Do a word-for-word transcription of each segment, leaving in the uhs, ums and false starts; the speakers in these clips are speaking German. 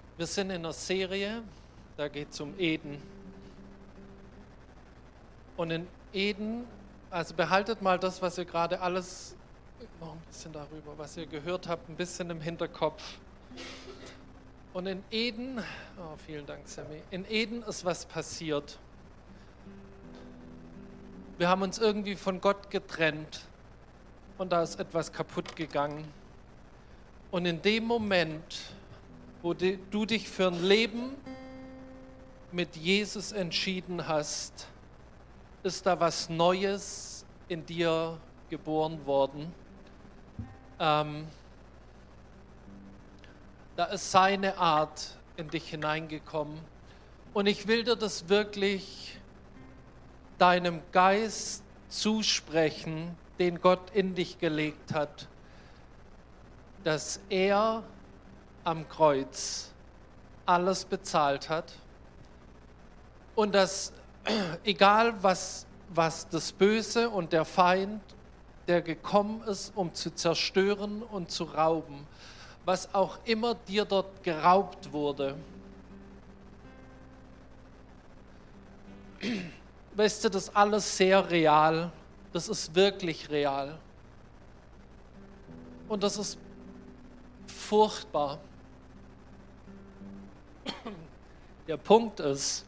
Wir sind in einer Serie, da geht es um Eden. Und in Eden, also behaltet mal das, was ihr gerade alles, noch ein bisschen darüber, was ihr gehört habt, ein bisschen im Hinterkopf. Und in Eden, oh, vielen Dank, Sammy, in Eden ist was passiert. Wir haben uns irgendwie von Gott getrennt und da ist etwas kaputt gegangen. Und in dem Moment, wo du dich für ein Leben mit Jesus entschieden hast, ist da was Neues in dir geboren worden. Ähm, da ist seine Art in dich hineingekommen. Und ich will dir das wirklich deinem Geist zusprechen, den Gott in dich gelegt hat, dass er am Kreuz alles bezahlt hat und dass egal was, was das Böse und der Feind, der gekommen ist, um zu zerstören und zu rauben, was auch immer dir dort geraubt wurde, weißt du, das ist alles sehr real, das ist wirklich real und das ist furchtbar. Der Punkt ist,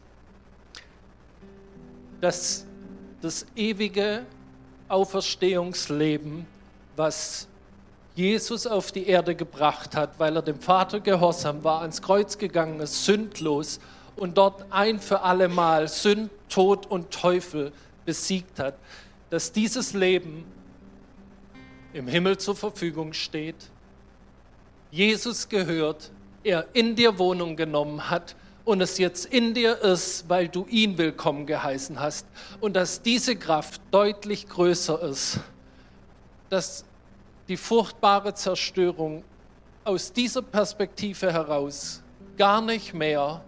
dass das ewige Auferstehungsleben, was Jesus auf die Erde gebracht hat, weil er dem Vater gehorsam war, ans Kreuz gegangen ist, sündlos und dort ein für alle Mal Sünd, Tod und Teufel besiegt hat, dass dieses Leben im Himmel zur Verfügung steht, Jesus gehört, er in dir Wohnung genommen hat und es jetzt in dir ist, weil du ihn willkommen geheißen hast und dass diese Kraft deutlich größer ist, dass die furchtbare Zerstörung aus dieser Perspektive heraus gar nicht mehr,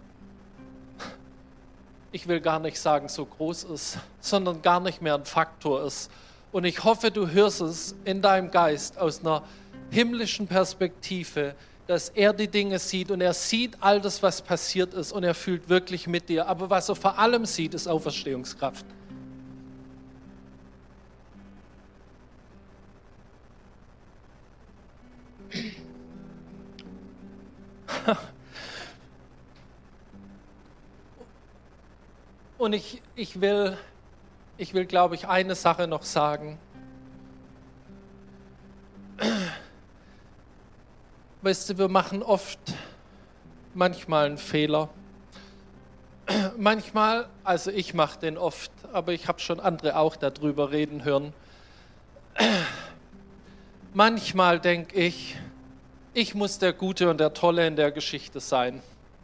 ich will gar nicht sagen so groß ist, sondern gar nicht mehr ein Faktor ist. Und ich hoffe, du hörst es in deinem Geist aus einer himmlischen Perspektive, dass er die Dinge sieht und er sieht all das, was passiert ist und er fühlt wirklich mit dir. Aber was er vor allem sieht, ist Auferstehungskraft. Und ich, ich will, ich will, glaube ich, eine Sache noch sagen. Weißt du, wir machen oft manchmal einen Fehler. Manchmal, also ich mache den oft, aber ich habe schon andere auch darüber reden hören. Manchmal denke ich, ich muss der Gute und der Tolle in der Geschichte sein.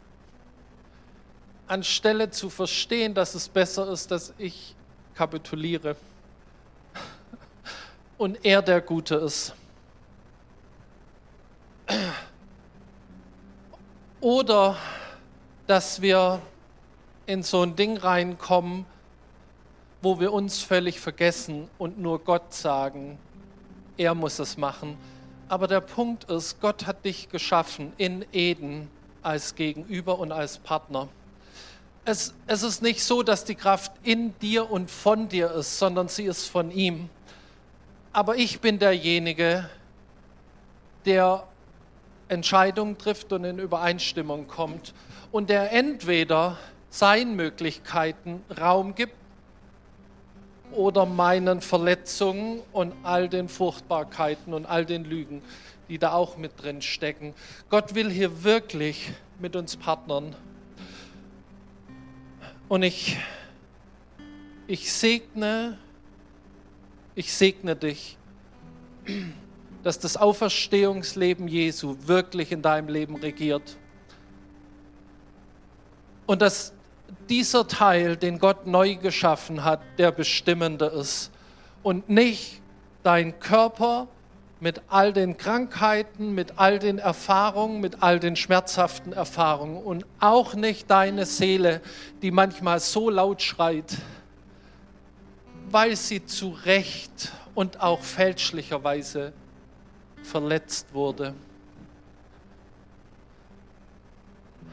Anstelle zu verstehen, dass es besser ist, dass ich kapituliere und er der Gute ist. Oder dass wir in so ein Ding reinkommen, wo wir uns völlig vergessen und nur Gott sagen, er muss es machen. Aber der Punkt ist, Gott hat dich geschaffen in Eden als Gegenüber und als Partner. Es, es ist nicht so, dass die Kraft in dir und von dir ist, sondern sie ist von ihm. Aber ich bin derjenige, der Entscheidungen trifft und in Übereinstimmung kommt und der entweder seinen Möglichkeiten Raum gibt oder meinen Verletzungen und all den Furchtbarkeiten und all den Lügen, die da auch mit drin stecken. Gott will hier wirklich mit uns partnern. Und ich, ich segne, ich segne dich, dass das Auferstehungsleben Jesu wirklich in deinem Leben regiert. Und dass dieser Teil, den Gott neu geschaffen hat, der bestimmende ist. Und nicht dein Körper mit all den Krankheiten, mit all den Erfahrungen, mit all den schmerzhaften Erfahrungen und auch nicht deine Seele, die manchmal so laut schreit, weil sie zu Recht und auch fälschlicherweise verletzt wurde.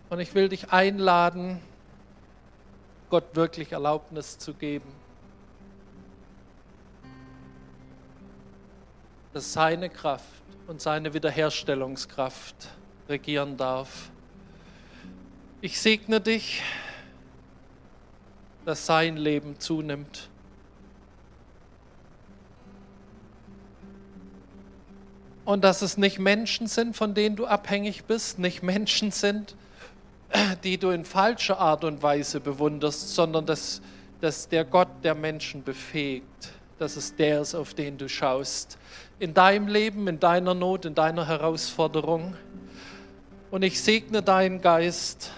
Und ich will dich einladen, Gott wirklich Erlaubnis zu geben, dass seine Kraft und seine Wiederherstellungskraft regieren darf. Ich segne dich, dass sein Leben zunimmt. Und dass es nicht Menschen sind, von denen du abhängig bist, nicht Menschen sind, die du in falscher Art und Weise bewunderst, sondern dass, dass der Gott der Menschen befähigt, dass es der ist, auf den du schaust. In deinem Leben, in deiner Not, in deiner Herausforderung. Und ich segne deinen Geist,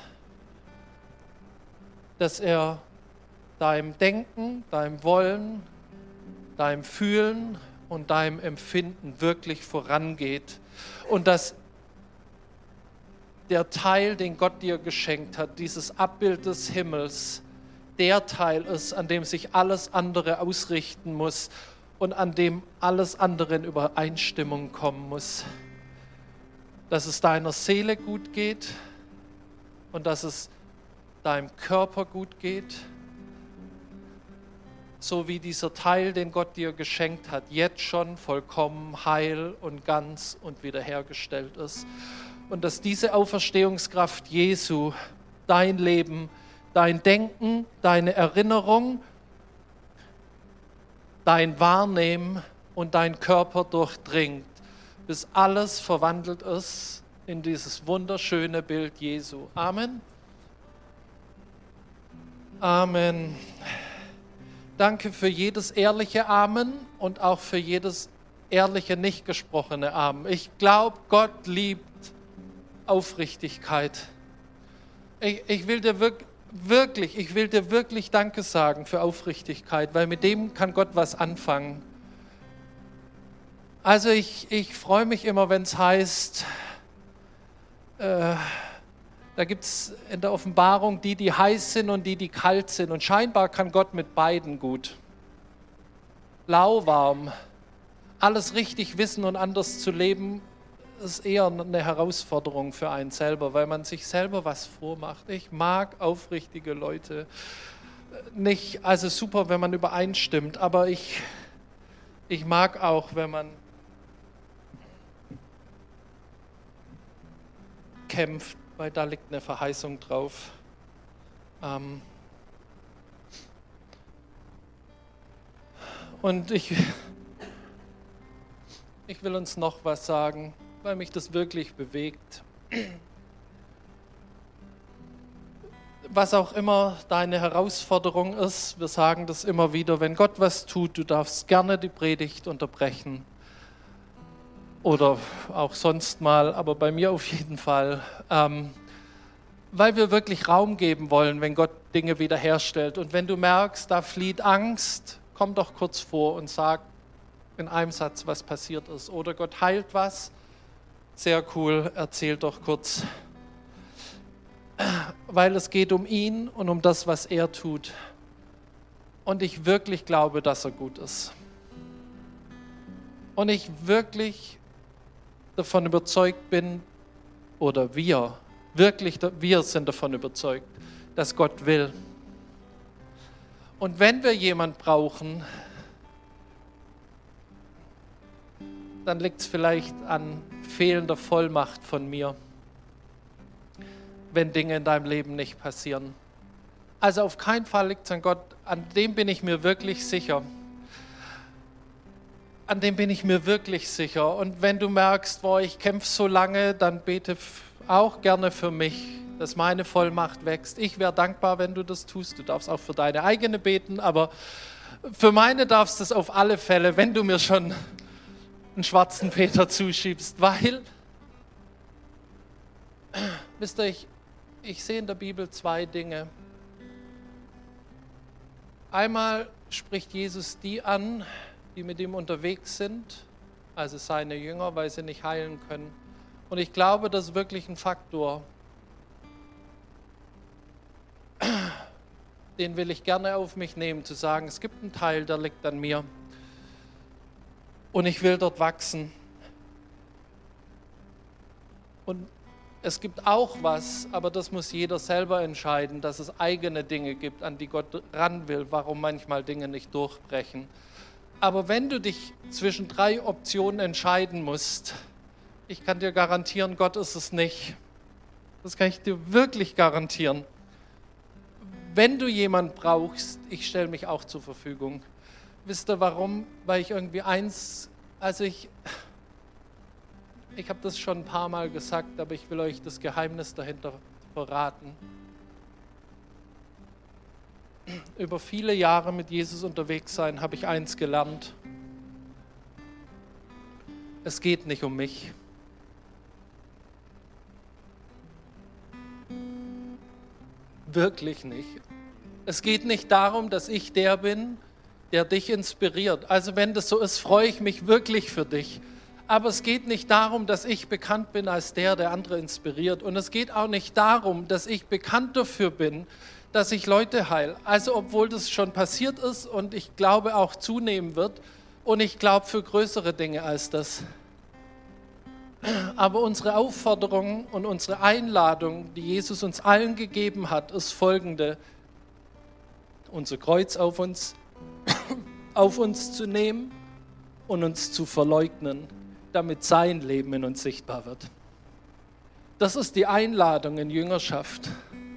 dass er deinem Denken, deinem Wollen, deinem Fühlen und deinem Empfinden wirklich vorangeht. Und dass der Teil, den Gott dir geschenkt hat, dieses Abbild des Himmels, der Teil ist, an dem sich alles andere ausrichten muss und an dem alles andere in Übereinstimmung kommen muss. Dass es deiner Seele gut geht und dass es deinem Körper gut geht, so wie dieser Teil, den Gott dir geschenkt hat, jetzt schon vollkommen heil und ganz und wiederhergestellt ist. Und dass diese Auferstehungskraft Jesu dein Leben, dein Denken, deine Erinnerung, dein Wahrnehmen und dein Körper durchdringt, bis alles verwandelt ist in dieses wunderschöne Bild Jesu. Amen. Amen. Danke für jedes ehrliche Amen und auch für jedes ehrliche, nicht gesprochene Amen. Ich glaube, Gott liebt Aufrichtigkeit. Ich, ich will dir wirklich, wirklich, ich will dir wirklich Danke sagen für Aufrichtigkeit, weil mit dem kann Gott was anfangen. Also ich, ich freue mich immer, wenn es heißt, äh, da gibt es in der Offenbarung die, die heiß sind und die, die kalt sind. Und scheinbar kann Gott mit beiden gut. Lauwarm, alles richtig wissen und anders zu leben, ist eher eine Herausforderung für einen selber, weil man sich selber was vormacht. Ich mag aufrichtige Leute. Nicht, also super, wenn man übereinstimmt, aber ich, ich mag auch, wenn man kämpft, weil da liegt eine Verheißung drauf. Ähm Und ich, ich will uns noch was sagen, weil mich das wirklich bewegt. Was auch immer deine Herausforderung ist, wir sagen das immer wieder, wenn Gott was tut, du darfst gerne die Predigt unterbrechen. Oder auch sonst mal, aber bei mir auf jeden Fall. Ähm, weil wir wirklich Raum geben wollen, wenn Gott Dinge wiederherstellt. Und wenn du merkst, da flieht Angst, komm doch kurz vor und sag in einem Satz, was passiert ist. Oder Gott heilt was. Sehr cool, erzähl doch kurz. Weil es geht um ihn und um das, was er tut. Und ich wirklich glaube, dass er gut ist. Und ich wirklich davon überzeugt bin, oder wir, wirklich, wir sind davon überzeugt, dass Gott will. Und wenn wir jemanden brauchen, dann liegt es vielleicht an fehlender Vollmacht von mir, wenn Dinge in deinem Leben nicht passieren. Also auf keinen Fall liegt es an Gott, an dem bin ich mir wirklich sicher. An dem bin ich mir wirklich sicher. Und wenn du merkst, boah, ich kämpfe so lange, dann bete auch gerne für mich, dass meine Vollmacht wächst. Ich wäre dankbar, wenn du das tust. Du darfst auch für deine eigene beten, aber für meine darfst du es auf alle Fälle, wenn du mir schon einen schwarzen Peter zuschiebst, weil, wisst ihr, ich, ich sehe in der Bibel zwei Dinge. Einmal spricht Jesus die an, die mit ihm unterwegs sind, also seine Jünger, weil sie nicht heilen können. Und ich glaube, das ist wirklich ein Faktor, den will ich gerne auf mich nehmen, zu sagen, es gibt einen Teil, der liegt an mir und ich will dort wachsen. Und es gibt auch was, aber das muss jeder selber entscheiden, dass es eigene Dinge gibt, an die Gott ran will, warum manchmal Dinge nicht durchbrechen. Aber wenn du dich zwischen drei Optionen entscheiden musst, ich kann dir garantieren, Gott ist es nicht. Das kann ich dir wirklich garantieren. Wenn du jemanden brauchst, ich stelle mich auch zur Verfügung. Wisst ihr warum? Weil ich irgendwie eins, also ich... Ich habe das schon ein paar Mal gesagt, aber ich will euch das Geheimnis dahinter verraten. Über viele Jahre mit Jesus unterwegs sein, habe ich eins gelernt. Es geht nicht um mich. Wirklich nicht. Es geht nicht darum, dass ich der bin, der dich inspiriert. Also wenn das so ist, freue ich mich wirklich für dich. Aber es geht nicht darum, dass ich bekannt bin als der, der andere inspiriert. Und es geht auch nicht darum, dass ich bekannt dafür bin, dass ich Leute heile. Also obwohl das schon passiert ist und ich glaube auch zunehmen wird. Und ich glaube für größere Dinge als das. Aber unsere Aufforderung und unsere Einladung, die Jesus uns allen gegeben hat, ist folgende. Unser Kreuz auf uns, auf uns zu nehmen und uns zu verleugnen, damit sein Leben in uns sichtbar wird. Das ist die Einladung in Jüngerschaft.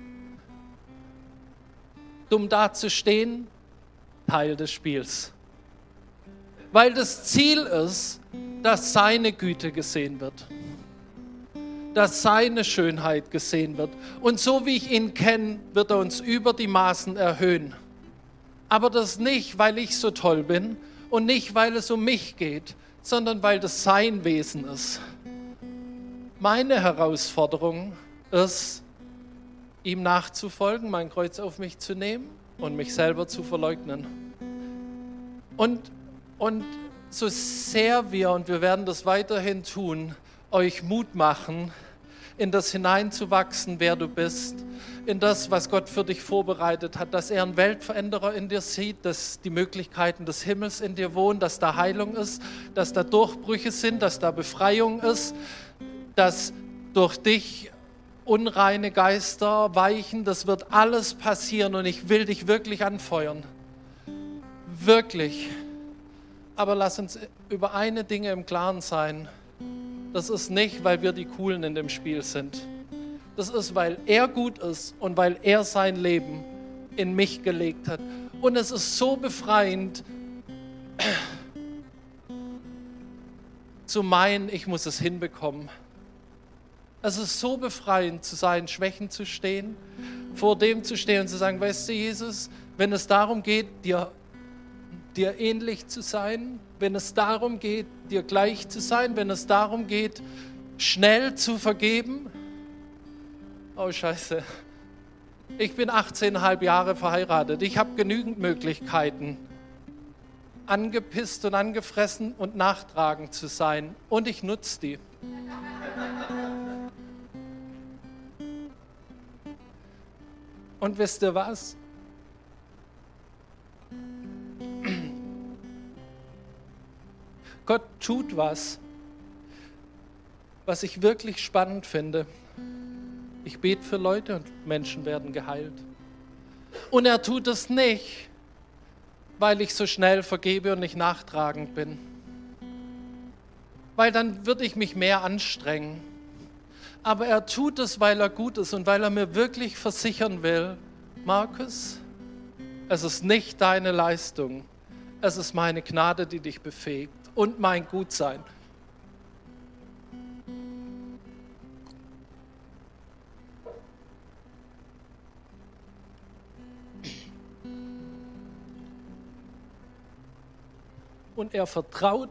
Dumm dazustehen, Teil des Spiels. Weil das Ziel ist, dass seine Güte gesehen wird. Dass seine Schönheit gesehen wird. Und so wie ich ihn kenne, wird er uns über die Maßen erhöhen. Aber das nicht, weil ich so toll bin und nicht, weil es um mich geht, sondern weil das sein Wesen ist. Meine Herausforderung ist, ihm nachzufolgen, mein Kreuz auf mich zu nehmen und mich selber zu verleugnen. Und, und so sehr wir, und wir werden das weiterhin tun, euch Mut machen, in das hineinzuwachsen, wer du bist, in das, was Gott für dich vorbereitet hat, dass er einen Weltveränderer in dir sieht, dass die Möglichkeiten des Himmels in dir wohnen, dass da Heilung ist, dass da Durchbrüche sind, dass da Befreiung ist, dass durch dich unreine Geister weichen, das wird alles passieren und ich will dich wirklich anfeuern. Wirklich. Aber lass uns über eine Dinge im Klaren sein. Das ist nicht, weil wir die Coolen in dem Spiel sind. Das ist, weil er gut ist und weil er sein Leben in mich gelegt hat. Und es ist so befreiend, zu meinen, ich muss es hinbekommen. Es ist so befreiend, zu seinen Schwächen zu stehen, vor dem zu stehen und zu sagen, weißt du, Jesus, wenn es darum geht, dir, dir ähnlich zu sein, wenn es darum geht, dir gleich zu sein, wenn es darum geht, schnell zu vergeben. Oh Scheiße, ich bin achtzehneinhalb Jahre verheiratet, ich habe genügend Möglichkeiten, angepisst und angefressen und nachtragend zu sein und ich nutze die. Und wisst ihr was? Gott tut was, was ich wirklich spannend finde. Ich bete für Leute und Menschen werden geheilt. Und er tut es nicht, weil ich so schnell vergebe und nicht nachtragend bin. Weil dann würde ich mich mehr anstrengen. Aber er tut es, weil er gut ist und weil er mir wirklich versichern will, Markus, es ist nicht deine Leistung, es ist meine Gnade, die dich befähigt und mein Gutsein. Und er vertraut,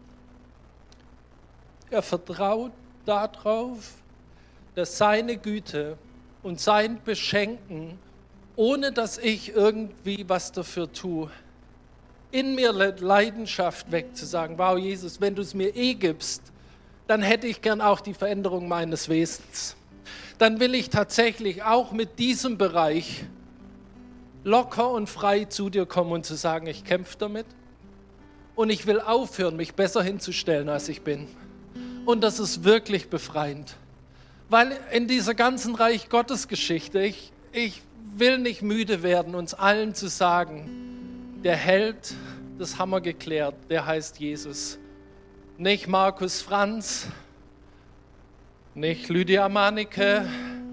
er vertraut darauf, dass seine Güte und sein Beschenken, ohne dass ich irgendwie was dafür tue, in mir Leidenschaft weckt, zu sagen, wow Jesus, wenn du es mir eh gibst, dann hätte ich gern auch die Veränderung meines Wesens. Dann will ich tatsächlich auch mit diesem Bereich locker und frei zu dir kommen und zu sagen, ich kämpfe damit und ich will aufhören, mich besser hinzustellen, als ich bin. Und das ist wirklich befreiend. Weil in dieser ganzen Reich Gottes Geschichte, ich, ich will nicht müde werden, uns allen zu sagen, der Held, das haben wir geklärt, der heißt Jesus. Nicht Markus Franz, nicht Lydia Manike,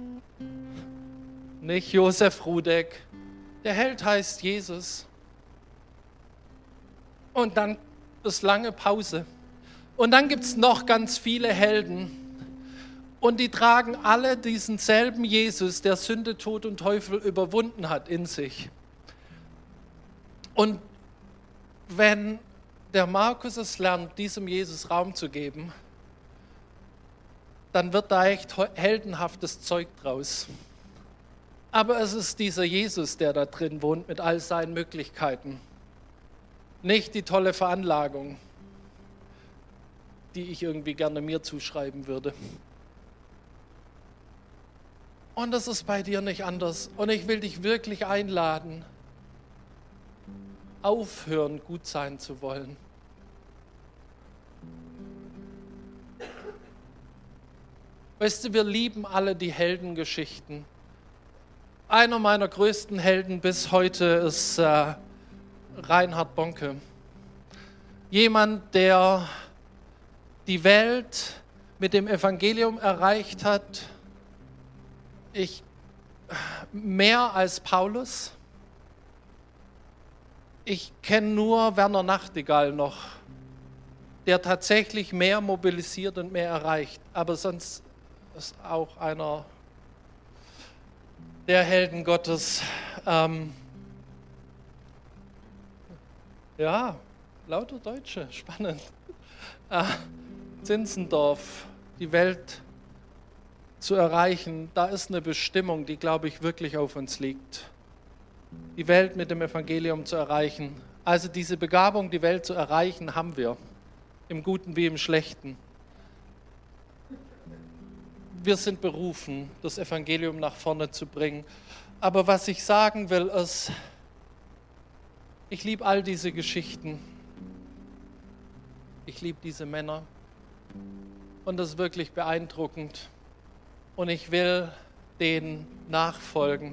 nicht Josef Rudek. Der Held heißt Jesus. Und dann ist lange Pause. Und dann gibt es noch ganz viele Helden. Und die tragen alle diesen selben Jesus, der Sünde, Tod und Teufel überwunden hat, in sich. Und wenn der Markus es lernt, diesem Jesus Raum zu geben, dann wird da echt heldenhaftes Zeug draus. Aber es ist dieser Jesus, der da drin wohnt mit all seinen Möglichkeiten. Nicht die tolle Veranlagung, die ich irgendwie gerne mir zuschreiben würde. Und das ist bei dir nicht anders. Und ich will dich wirklich einladen, aufhören, gut sein zu wollen. Weißt du, wir lieben alle die Heldengeschichten. Einer meiner größten Helden bis heute ist äh, Reinhard Bonke. Jemand, der die Welt mit dem Evangelium erreicht hat, ich, mehr als Paulus. Ich kenne nur Werner Nachtigall noch, der tatsächlich mehr mobilisiert und mehr erreicht. Aber sonst ist auch einer der Helden Gottes. Ähm, ja, lauter Deutsche, spannend. Äh, Zinzendorf, die Welt zu erreichen, da ist eine Bestimmung, die, glaube ich, wirklich auf uns liegt. Die Welt mit dem Evangelium zu erreichen. Also diese Begabung, die Welt zu erreichen, haben wir. Im Guten wie im Schlechten. Wir sind berufen, das Evangelium nach vorne zu bringen. Aber was ich sagen will, ist, ich liebe all diese Geschichten. Ich liebe diese Männer. Und das ist wirklich beeindruckend. Und ich will denen nachfolgen.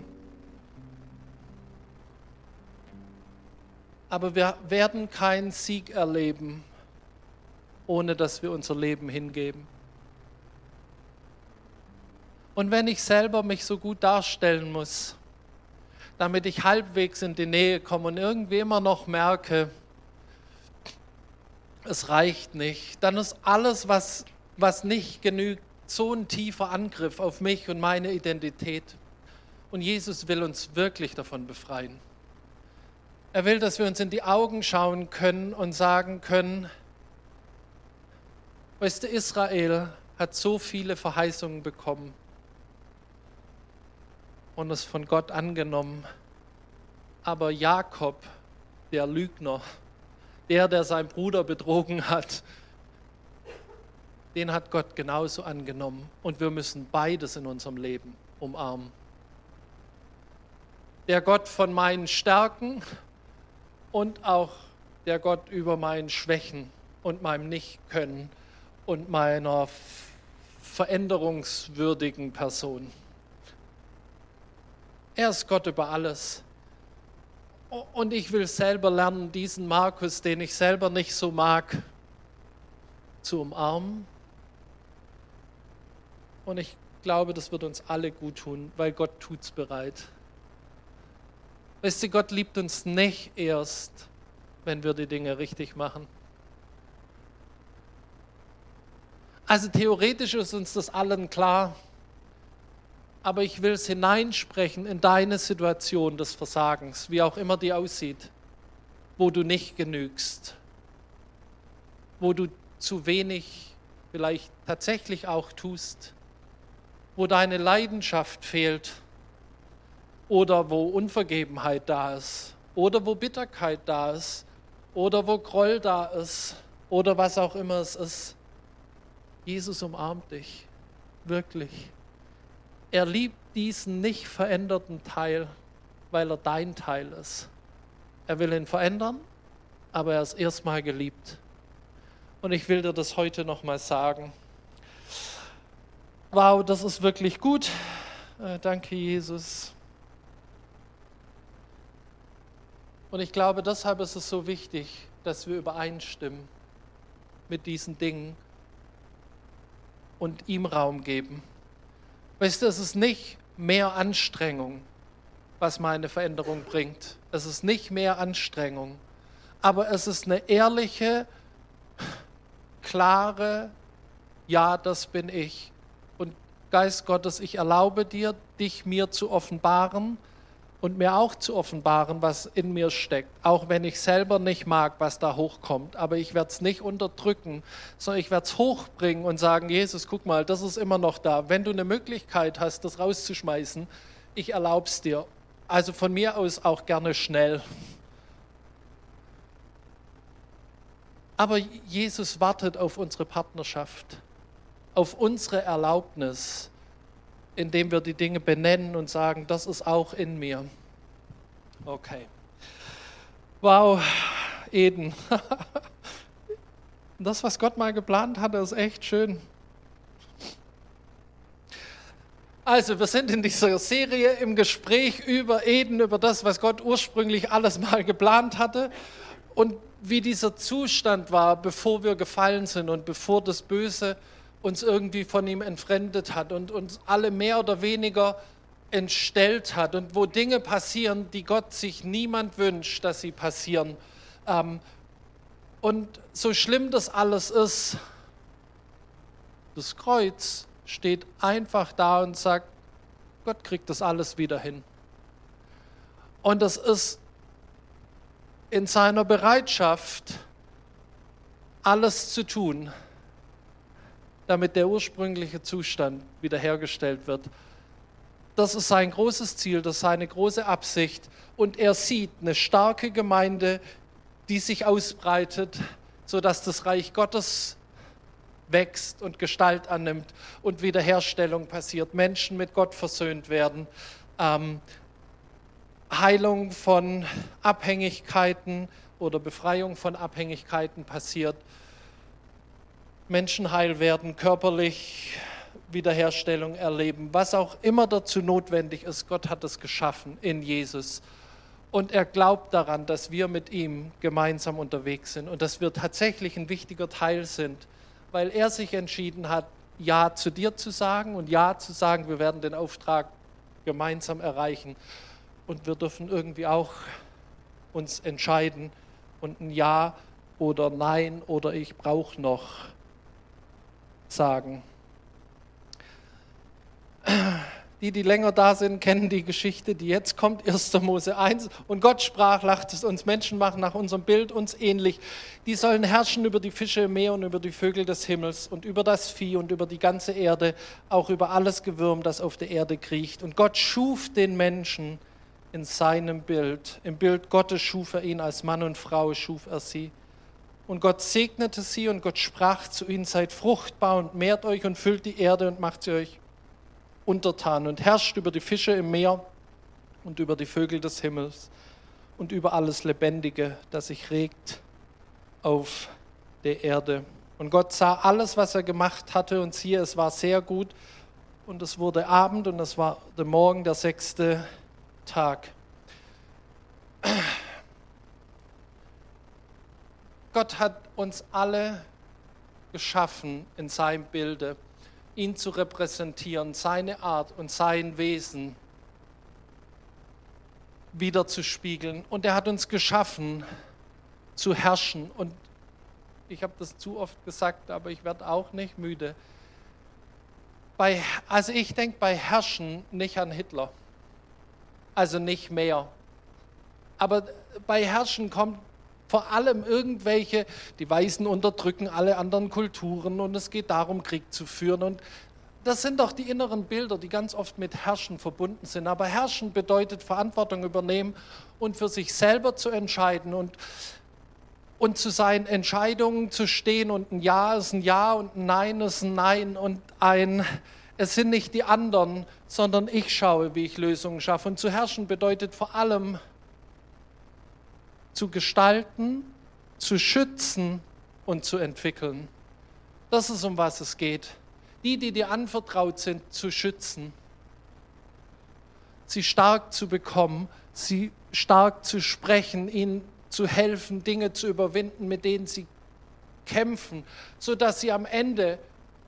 Aber wir werden keinen Sieg erleben, ohne dass wir unser Leben hingeben. Und wenn ich selber mich so gut darstellen muss, damit ich halbwegs in die Nähe komme und irgendwie immer noch merke, es reicht nicht, dann ist alles, was, was nicht genügt, so ein tiefer Angriff auf mich und meine Identität. Und Jesus will uns wirklich davon befreien. Er will, dass wir uns in die Augen schauen können und sagen können, weißt du, Israel hat so viele Verheißungen bekommen und es von Gott angenommen. Aber Jakob, der Lügner, der, der seinen Bruder betrogen hat, den hat Gott genauso angenommen. Und wir müssen beides in unserem Leben umarmen. Der Gott von meinen Stärken und auch der Gott über meinen Schwächen und meinem Nichtkönnen und meiner veränderungswürdigen Person. Er ist Gott über alles. Und ich will selber lernen, diesen Markus, den ich selber nicht so mag, zu umarmen. Und ich glaube, das wird uns alle gut tun, weil Gott tut's bereit. Weißt du, Gott liebt uns nicht erst, wenn wir die Dinge richtig machen. Also theoretisch ist uns das allen klar, aber ich will es hineinsprechen in deine Situation des Versagens, wie auch immer die aussieht, wo du nicht genügst, wo du zu wenig vielleicht tatsächlich auch tust, wo deine Leidenschaft fehlt oder wo Unvergebenheit da ist oder wo Bitterkeit da ist oder wo Groll da ist oder was auch immer es ist. Jesus umarmt dich, wirklich. Er liebt diesen nicht veränderten Teil, weil er dein Teil ist. Er will ihn verändern, aber er ist erstmal geliebt. Und ich will dir das heute nochmal sagen. Wow, das ist wirklich gut. Äh, danke, Jesus. Und ich glaube, deshalb ist es so wichtig, dass wir übereinstimmen mit diesen Dingen und ihm Raum geben. Weißt du, es ist nicht mehr Anstrengung, was meine Veränderung bringt. Es ist nicht mehr Anstrengung, aber es ist eine ehrliche, klare, ja, das bin ich. Und Geist Gottes, ich erlaube dir, dich mir zu offenbaren und mir auch zu offenbaren, was in mir steckt. Auch wenn ich selber nicht mag, was da hochkommt. Aber ich werde es nicht unterdrücken, sondern ich werde es hochbringen und sagen, Jesus, guck mal, das ist immer noch da. Wenn du eine Möglichkeit hast, das rauszuschmeißen, ich erlaube es dir. Also von mir aus auch gerne schnell. Aber Jesus wartet auf unsere Partnerschaft, auf unsere Erlaubnis, indem wir die Dinge benennen und sagen, das ist auch in mir. Okay. Wow, Eden. Das, was Gott mal geplant hatte, ist echt schön. Also, wir sind in dieser Serie im Gespräch über Eden, über das, was Gott ursprünglich alles mal geplant hatte und wie dieser Zustand war, bevor wir gefallen sind und bevor das Böse uns irgendwie von ihm entfremdet hat und uns alle mehr oder weniger entstellt hat und wo Dinge passieren, die Gott sich niemand wünscht, dass sie passieren. Und so schlimm das alles ist, das Kreuz steht einfach da und sagt, Gott kriegt das alles wieder hin. Und das ist in seiner Bereitschaft, alles zu tun, damit der ursprüngliche Zustand wiederhergestellt wird. Das ist sein großes Ziel, das ist seine große Absicht. Und er sieht eine starke Gemeinde, die sich ausbreitet, sodass das Reich Gottes wächst und Gestalt annimmt und Wiederherstellung passiert, Menschen mit Gott versöhnt werden, ähm, Heilung von Abhängigkeiten oder Befreiung von Abhängigkeiten passiert, Menschen heil werden, körperlich Wiederherstellung erleben, was auch immer dazu notwendig ist. Gott hat es geschaffen in Jesus. Und er glaubt daran, dass wir mit ihm gemeinsam unterwegs sind und dass wir tatsächlich ein wichtiger Teil sind, weil er sich entschieden hat, Ja zu dir zu sagen und Ja zu sagen, wir werden den Auftrag gemeinsam erreichen. Und wir dürfen irgendwie auch uns entscheiden und ein Ja oder Nein oder ich brauche noch sagen. Die, die länger da sind, kennen die Geschichte, die jetzt kommt, erster Mose eins. Und Gott sprach, lasst es uns Menschen machen nach unserem Bild, uns ähnlich. Die sollen herrschen über die Fische im Meer und über die Vögel des Himmels und über das Vieh und über die ganze Erde, auch über alles Gewürm, das auf der Erde kriecht. Und Gott schuf den Menschen in seinem Bild. Im Bild Gottes schuf er ihn, als Mann und Frau schuf er sie. Und Gott segnete sie und Gott sprach zu ihnen, seid fruchtbar und mehrt euch und füllt die Erde und macht sie euch untertan und herrscht über die Fische im Meer und über die Vögel des Himmels und über alles Lebendige, das sich regt auf der Erde. Und Gott sah alles, was er gemacht hatte und siehe, es war sehr gut und es wurde Abend und es war der Morgen, der sechste Tag. Gott hat uns alle geschaffen in seinem Bilde, ihn zu repräsentieren, seine Art und sein Wesen wiederzuspiegeln. Und er hat uns geschaffen, zu herrschen. Und ich habe das zu oft gesagt, aber ich werde auch nicht müde. Bei, also ich denke bei Herrschen nicht an Hitler. Also nicht mehr. Aber bei Herrschen kommt vor allem irgendwelche, die Weißen unterdrücken alle anderen Kulturen und es geht darum, Krieg zu führen. Und das sind doch die inneren Bilder, die ganz oft mit Herrschen verbunden sind. Aber Herrschen bedeutet Verantwortung übernehmen und für sich selber zu entscheiden und, und zu seinen Entscheidungen zu stehen. Und ein Ja ist ein Ja und ein Nein ist ein Nein und ein, es sind nicht die anderen, sondern ich schaue, wie ich Lösungen schaffe. Und zu herrschen bedeutet vor allem, zu gestalten, zu schützen und zu entwickeln. Das ist, um was es geht. die, die dir anvertraut sind, zu schützen, sie stark zu bekommen, sie stark zu sprechen, ihnen zu helfen, Dinge zu überwinden, mit denen sie kämpfen, sodass sie am Ende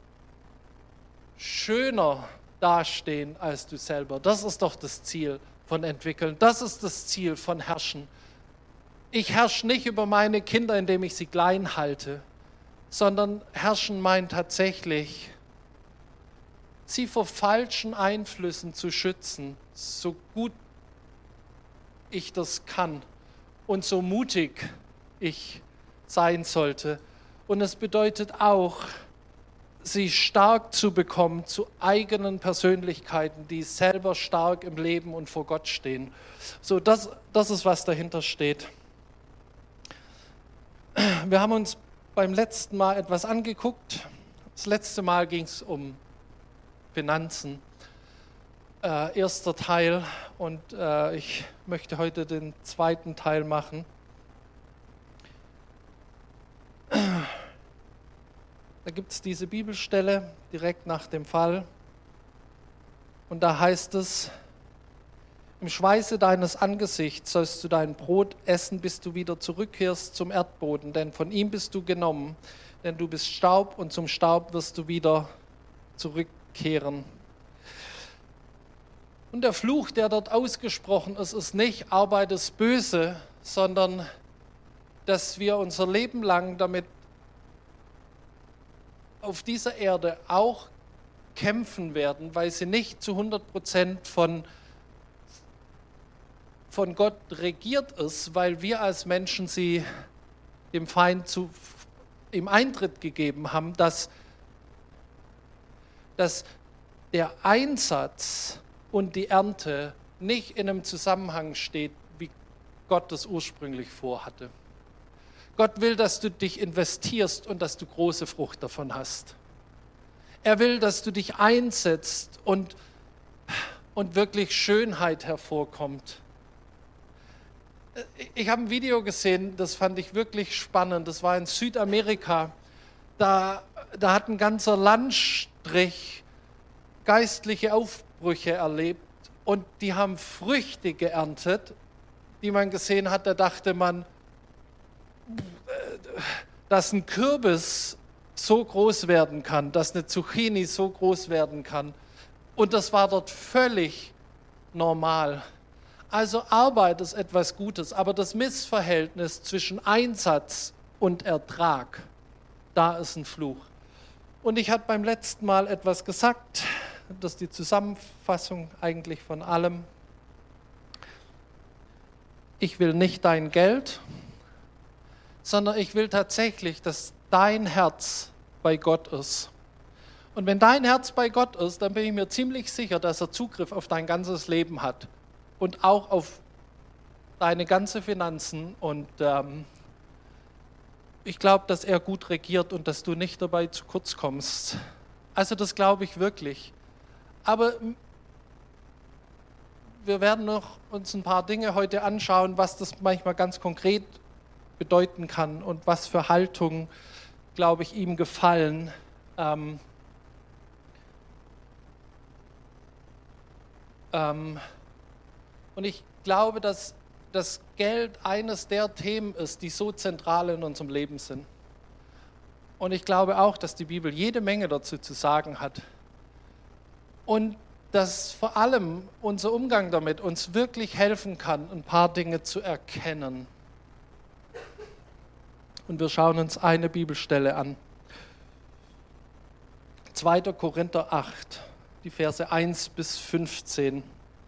schöner dastehen als du selber. Das ist doch das Ziel von Entwickeln. Das ist das Ziel von Herrschen. Ich herrsche nicht über meine Kinder, indem ich sie klein halte, sondern Herrschen meint tatsächlich, sie vor falschen Einflüssen zu schützen, so gut ich das kann und so mutig ich sein sollte. Und es bedeutet auch, sie stark zu bekommen zu eigenen Persönlichkeiten, die selber stark im Leben und vor Gott stehen. So, das, das ist, was dahinter steht. Wir haben uns beim letzten Mal etwas angeguckt. Das letzte Mal ging es um Finanzen, äh, erster Teil, und äh, ich möchte heute den zweiten Teil machen. Da gibt es diese Bibelstelle direkt nach dem Fall und da heißt es: Im Schweiße deines Angesichts sollst du dein Brot essen, bis du wieder zurückkehrst zum Erdboden, denn von ihm bist du genommen, denn du bist Staub und zum Staub wirst du wieder zurückkehren. Und der Fluch, der dort ausgesprochen ist, ist nicht Arbeit ist böse, sondern dass wir unser Leben lang damit auf dieser Erde auch kämpfen werden, weil sie nicht zu hundert Prozent von, von Gott regiert ist, weil wir als Menschen sie dem Feind zu, im Eintritt gegeben haben, dass, dass der Einsatz und die Ernte nicht in einem Zusammenhang steht, wie Gott das ursprünglich vorhatte. Gott will, dass du dich investierst und dass du große Frucht davon hast. Er will, dass du dich einsetzt und, und wirklich Schönheit hervorkommt. Ich habe ein Video gesehen, das fand ich wirklich spannend. Das war in Südamerika. Da, da hat ein ganzer Landstrich geistliche Aufbrüche erlebt und die haben Früchte geerntet, die man gesehen hat. Da dachte man, dass ein Kürbis so groß werden kann, dass eine Zucchini so groß werden kann. Und das war dort völlig normal. Also Arbeit ist etwas Gutes, aber das Missverhältnis zwischen Einsatz und Ertrag, da ist ein Fluch. Und ich hatte beim letzten Mal etwas gesagt, das ist die Zusammenfassung eigentlich von allem. Ich will nicht dein Geld, sondern ich will tatsächlich, dass dein Herz bei Gott ist. Und wenn dein Herz bei Gott ist, dann bin ich mir ziemlich sicher, dass er Zugriff auf dein ganzes Leben hat und auch auf deine ganzen Finanzen. Und ähm, ich glaube, dass er gut regiert und dass du nicht dabei zu kurz kommst. Also das glaube ich wirklich. Aber wir werden noch uns ein paar Dinge heute anschauen, was das manchmal ganz konkret bedeuten kann und was für Haltungen, glaube ich, ihm gefallen. Ähm, ähm, und ich glaube, dass das Geld eines der Themen ist, die so zentral in unserem Leben sind. Und ich glaube auch, dass die Bibel jede Menge dazu zu sagen hat. Und dass vor allem unser Umgang damit uns wirklich helfen kann, ein paar Dinge zu erkennen. Und wir schauen uns eine Bibelstelle an. zweiter Korinther acht, die Verse eins bis fünfzehn.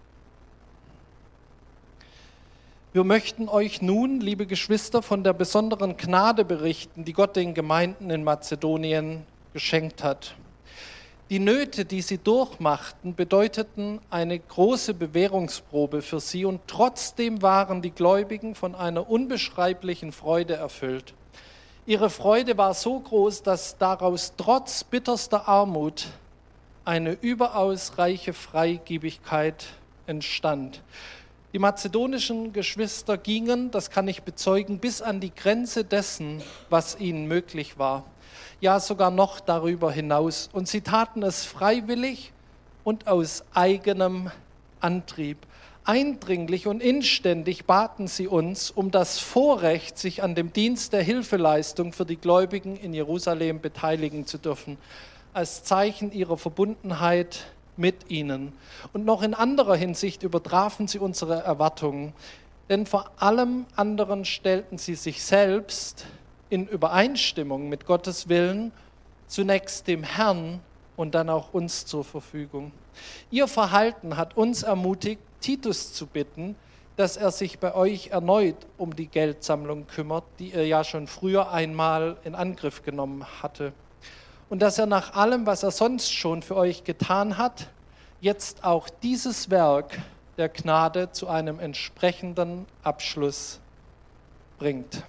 Wir möchten euch nun, liebe Geschwister, von der besonderen Gnade berichten, die Gott den Gemeinden in Mazedonien geschenkt hat. Die Nöte, die sie durchmachten, bedeuteten eine große Bewährungsprobe für sie und trotzdem waren die Gläubigen von einer unbeschreiblichen Freude erfüllt. Ihre Freude war so groß, dass daraus trotz bitterster Armut eine überaus reiche Freigebigkeit entstand. Die mazedonischen Geschwister gingen, das kann ich bezeugen, bis an die Grenze dessen, was ihnen möglich war. Ja, sogar noch darüber hinaus. Und sie taten es freiwillig und aus eigenem Antrieb. Eindringlich und inständig baten sie uns um das Vorrecht, sich an dem Dienst der Hilfeleistung für die Gläubigen in Jerusalem beteiligen zu dürfen, als Zeichen ihrer Verbundenheit mit ihnen. Und noch in anderer Hinsicht übertrafen sie unsere Erwartungen, denn vor allem anderen stellten sie sich selbst in Übereinstimmung mit Gottes Willen zunächst dem Herrn und dann auch uns zur Verfügung. Ihr Verhalten hat uns ermutigt, Titus zu bitten, dass er sich bei euch erneut um die Geldsammlung kümmert, die er ja schon früher einmal in Angriff genommen hatte. Und dass er nach allem, was er sonst schon für euch getan hat, jetzt auch dieses Werk der Gnade zu einem entsprechenden Abschluss bringt.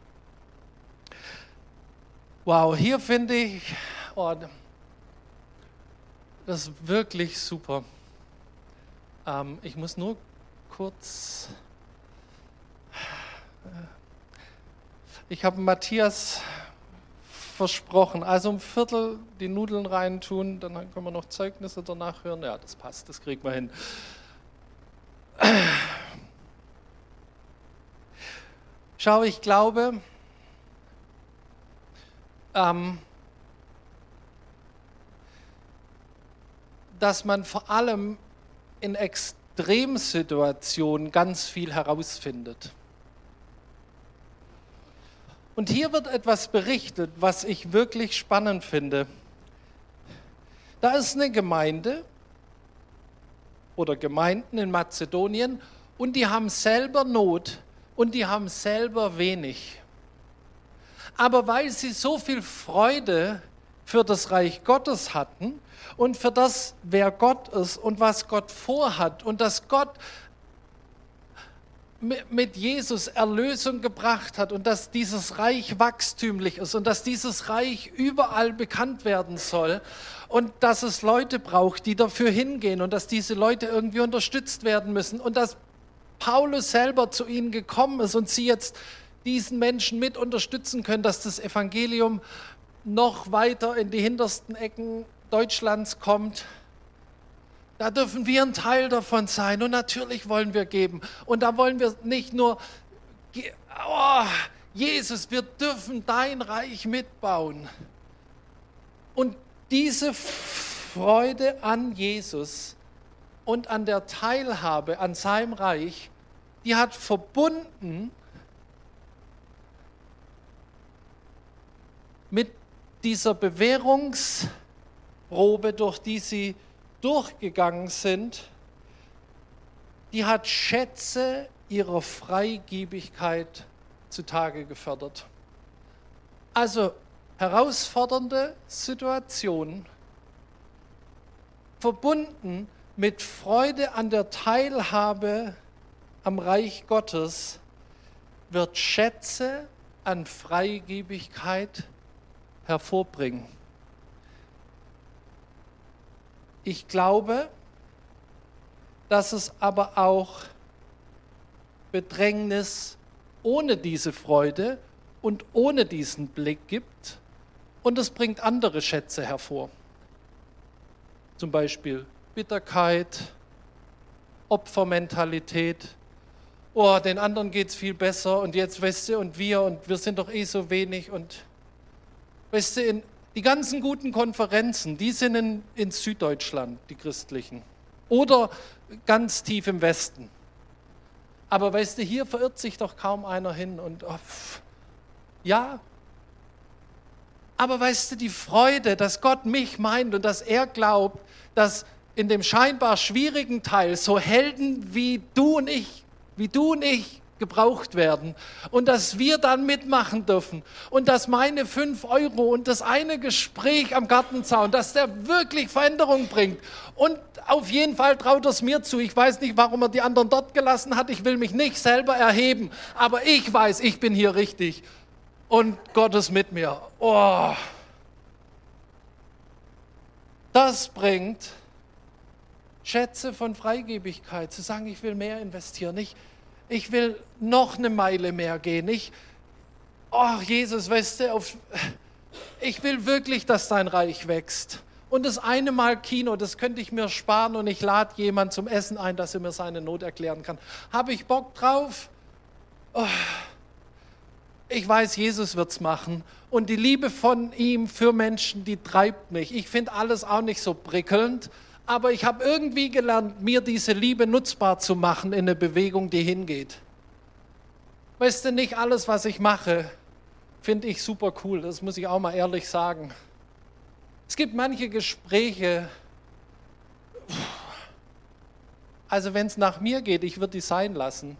Wow, hier finde ich, oh, das ist wirklich super. Ähm, ich muss nur kurz, ich habe Matthias versprochen, also um Viertel die Nudeln reintun, dann können wir noch Zeugnisse danach hören. Ja, das passt, das kriegen wir hin. Schau, ich glaube, ähm, dass man vor allem in Extremsituationen ganz viel herausfindet. Und hier wird etwas berichtet, was ich wirklich spannend finde. Da ist eine Gemeinde oder Gemeinden in Mazedonien und die haben selber Not und die haben selber wenig. Aber weil sie so viel Freude für das Reich Gottes hatten und für das, wer Gott ist und was Gott vorhat und dass Gott mit Jesus Erlösung gebracht hat und dass dieses Reich wachstümlich ist und dass dieses Reich überall bekannt werden soll und dass es Leute braucht, die dafür hingehen und dass diese Leute irgendwie unterstützt werden müssen und dass Paulus selber zu ihnen gekommen ist und sie jetzt diesen Menschen mit unterstützen können, dass das Evangelium noch weiter in die hintersten Ecken Deutschlands kommt. Da dürfen wir ein Teil davon sein und natürlich wollen wir geben. Und da wollen wir nicht nur, oh, Jesus, wir dürfen dein Reich mitbauen. Und diese Freude an Jesus und an der Teilhabe an seinem Reich, die hat verbunden mit dieser Bewährungsprobe, durch die sie durchgegangen sind, die hat Schätze ihrer Freigebigkeit zutage gefördert. Also herausfordernde Situationen, verbunden mit Freude an der Teilhabe am Reich Gottes, wird Schätze an Freigebigkeit hervorbringen. Ich glaube, dass es aber auch Bedrängnis ohne diese Freude und ohne diesen Blick gibt und es bringt andere Schätze hervor. Zum Beispiel Bitterkeit, Opfermentalität. Oh, den anderen geht es viel besser und jetzt, weißt du, und wir und wir sind doch eh so wenig und weißt du, in die ganzen guten Konferenzen, die sind in, in Süddeutschland, die christlichen. Oder ganz tief im Westen. Aber weißt du, hier verirrt sich doch kaum einer hin. Und oh, pff, ja, aber weißt du, die Freude, dass Gott mich meint und dass er glaubt, dass in dem scheinbar schwierigen Teil so Helden wie du und ich, wie du und ich, gebraucht werden und dass wir dann mitmachen dürfen und dass meine fünf Euro und das eine Gespräch am Gartenzaun, dass der wirklich Veränderung bringt und auf jeden Fall traut er es mir zu. Ich weiß nicht, warum er die anderen dort gelassen hat, ich will mich nicht selber erheben, aber ich weiß, ich bin hier richtig und Gott ist mit mir. Oh. Das bringt Schätze von Freigebigkeit, zu sagen, ich will mehr investieren, ich, ich will noch eine Meile mehr gehen, ich, oh Jesus, weißt du, auf, ich will wirklich, dass dein Reich wächst. Und das eine Mal Kino, das könnte ich mir sparen und ich lade jemanden zum Essen ein, dass er mir seine Not erklären kann. Habe ich Bock drauf? Oh. Ich weiß, Jesus wird es machen. Und die Liebe von ihm für Menschen, die treibt mich. Ich finde alles auch nicht so prickelnd, aber ich habe irgendwie gelernt, mir diese Liebe nutzbar zu machen in eine Bewegung, die hingeht. Weißt du, nicht alles, was ich mache, finde ich super cool. Das muss ich auch mal ehrlich sagen. Es gibt manche Gespräche, also wenn es nach mir geht, ich würde die sein lassen.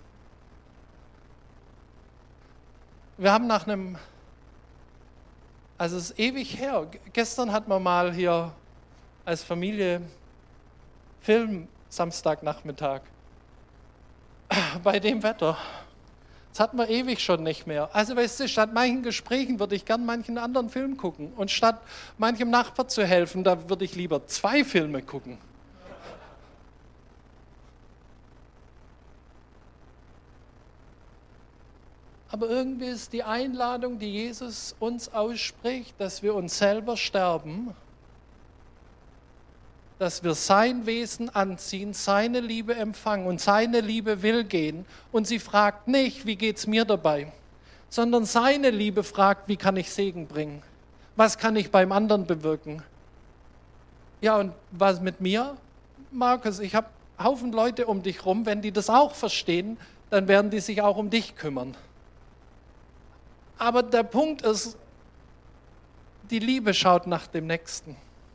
Wir haben nach einem, also es ist ewig her, gestern hatten wir mal hier als Familie Film Samstagnachmittag bei dem Wetter. Das hatten wir ewig schon nicht mehr. Also weißt du, statt manchen Gesprächen würde ich gern manchen anderen Film gucken und statt manchem Nachbar zu helfen, da würde ich lieber zwei Filme gucken. Aber irgendwie ist die Einladung, die Jesus uns ausspricht, dass wir uns selber sterben, dass wir sein Wesen anziehen, seine Liebe empfangen und seine Liebe will gehen. Und sie fragt nicht, wie geht es mir dabei, sondern seine Liebe fragt, wie kann ich Segen bringen? Was kann ich beim anderen bewirken? Ja, und was mit mir, Markus? Ich habe Haufen Leute um dich rum, wenn die das auch verstehen, dann werden die sich auch um dich kümmern. Aber der Punkt ist, die Liebe schaut nach dem Nächsten.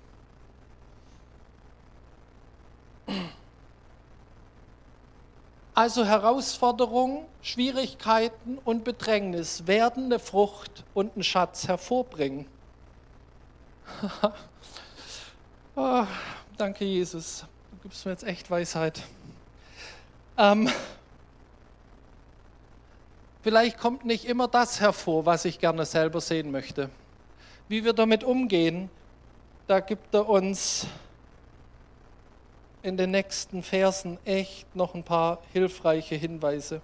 Also Herausforderungen, Schwierigkeiten und Bedrängnis werden eine Frucht und einen Schatz hervorbringen. Oh, danke, Jesus. Du gibst mir jetzt echt Weisheit. Ähm, vielleicht kommt nicht immer das hervor, was ich gerne selber sehen möchte. Wie wir damit umgehen, da gibt er uns in den nächsten Versen echt noch ein paar hilfreiche Hinweise.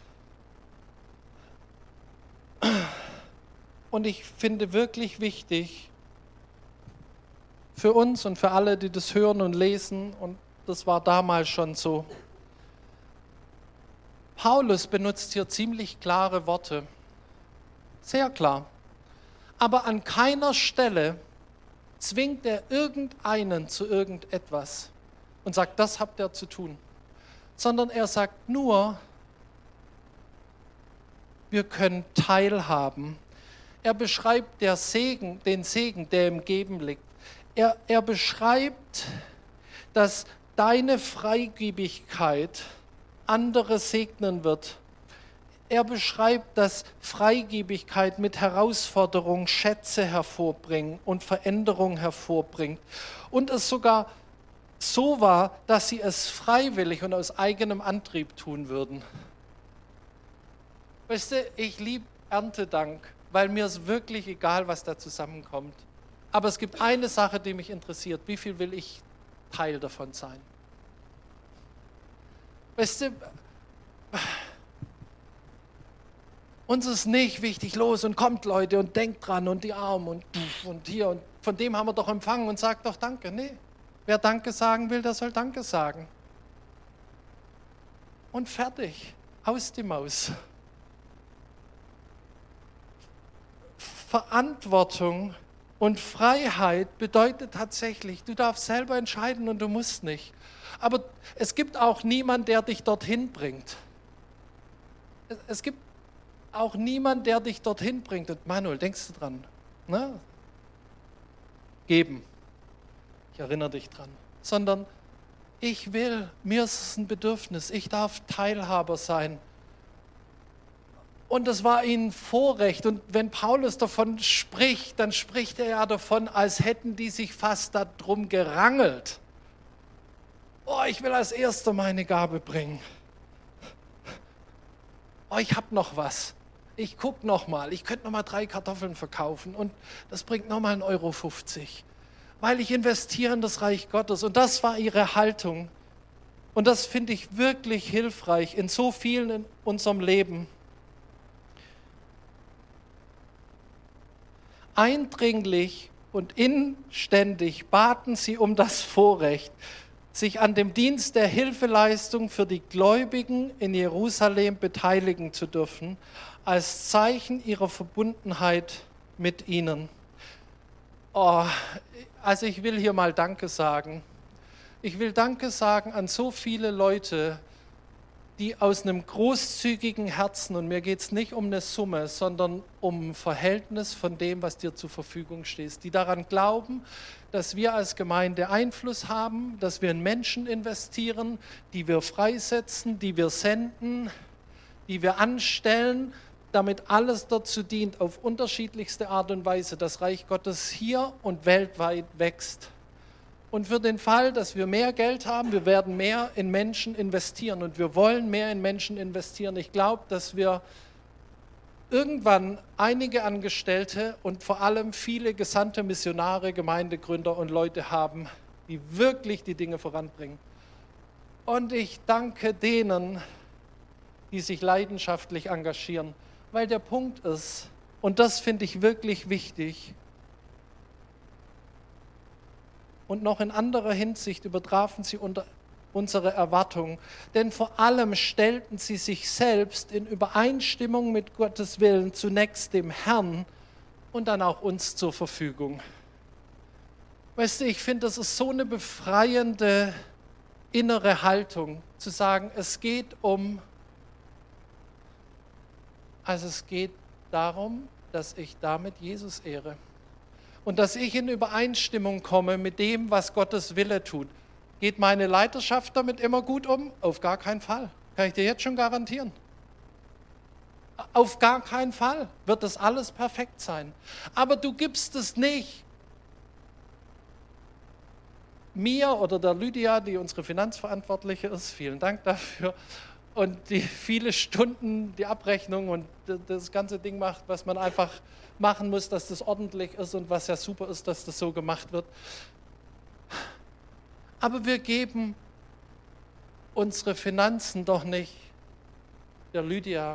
Und ich finde wirklich wichtig für uns und für alle, die das hören und lesen, und das war damals schon so. Paulus benutzt hier ziemlich klare Worte, sehr klar. Aber an keiner Stelle zwingt er irgendeinen zu irgendetwas und sagt, das habt ihr zu tun. Sondern er sagt nur, wir können teilhaben. Er beschreibt der Segen, den Segen, der im Geben liegt. Er, er beschreibt, dass deine Freigebigkeit andere segnen wird. Er beschreibt, dass Freigebigkeit mit Herausforderungen Schätze hervorbringt und Veränderung hervorbringt. Und es sogar so war, dass sie es freiwillig und aus eigenem Antrieb tun würden. Weißt du, ich liebe Erntedank, weil mir ist wirklich egal, was da zusammenkommt. Aber es gibt eine Sache, die mich interessiert. Wie viel will ich Teil davon sein? Weißt du, uns ist nicht wichtig, los und kommt Leute und denkt dran und die Armen und, und hier und von dem haben wir doch empfangen und sagt doch Danke. Nee. Wer Danke sagen will, der soll Danke sagen. Und fertig. Aus die Maus. Verantwortung und Freiheit bedeutet tatsächlich, du darfst selber entscheiden und du musst nicht. Aber es gibt auch niemanden, der dich dorthin bringt. Es gibt auch niemanden, der dich dorthin bringt. Und Manuel, denkst du dran? Ne? Geben. Ich erinnere dich dran. Sondern ich will, mir ist es ein Bedürfnis, ich darf Teilhaber sein. Und das war ihnen Vorrecht. Und wenn Paulus davon spricht, dann spricht er ja davon, als hätten die sich fast darum gerangelt. Oh, ich will als Erster meine Gabe bringen. Oh, ich habe noch was. Ich gucke noch mal. Ich könnte noch mal drei Kartoffeln verkaufen und das bringt noch mal einen Euro fünfzig. Weil ich investiere in das Reich Gottes. Und das war ihre Haltung. Und das finde ich wirklich hilfreich in so vielen in unserem Leben. Eindringlich und inständig baten sie um das Vorrecht, sich an dem Dienst der Hilfeleistung für die Gläubigen in Jerusalem beteiligen zu dürfen, als Zeichen ihrer Verbundenheit mit ihnen. Oh, also ich will hier mal Danke sagen. Ich will Danke sagen an so viele Leute, die aus einem großzügigen Herzen, und mir geht es nicht um eine Summe, sondern um ein Verhältnis von dem, was dir zur Verfügung steht, die daran glauben, dass wir als Gemeinde Einfluss haben, dass wir in Menschen investieren, die wir freisetzen, die wir senden, die wir anstellen, damit alles dazu dient, auf unterschiedlichste Art und Weise, das Reich Gottes hier und weltweit wächst. Und für den Fall, dass wir mehr Geld haben, wir werden mehr in Menschen investieren und wir wollen mehr in Menschen investieren. Ich glaube, dass wir irgendwann einige Angestellte und vor allem viele gesandte Missionare, Gemeindegründer und Leute haben, die wirklich die Dinge voranbringen. Und ich danke denen, die sich leidenschaftlich engagieren, weil der Punkt ist, und das finde ich wirklich wichtig, und noch in anderer Hinsicht übertrafen sie unter unsere Erwartungen. Denn vor allem stellten sie sich selbst in Übereinstimmung mit Gottes Willen zunächst dem Herrn und dann auch uns zur Verfügung. Weißt du, ich finde, das ist so eine befreiende innere Haltung, zu sagen, es geht um, also es geht darum, dass ich damit Jesus ehre. Und dass ich in Übereinstimmung komme mit dem, was Gottes Wille tut. Geht meine Leiterschaft damit immer gut um? Auf gar keinen Fall. Kann ich dir jetzt schon garantieren. Auf gar keinen Fall wird das alles perfekt sein. Aber du gibst es nicht mir oder der Lydia, die unsere Finanzverantwortliche ist, vielen Dank dafür, und die viele Stunden, die Abrechnung und das ganze Ding macht, was man einfach machen muss, dass das ordentlich ist und was ja super ist, dass das so gemacht wird. Aber wir geben unsere Finanzen doch nicht der Lydia.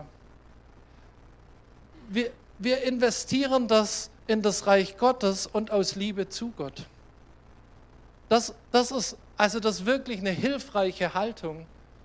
Wir, wir investieren das in das Reich Gottes und aus Liebe zu Gott. Das, das ist also das ist wirklich eine hilfreiche Haltung.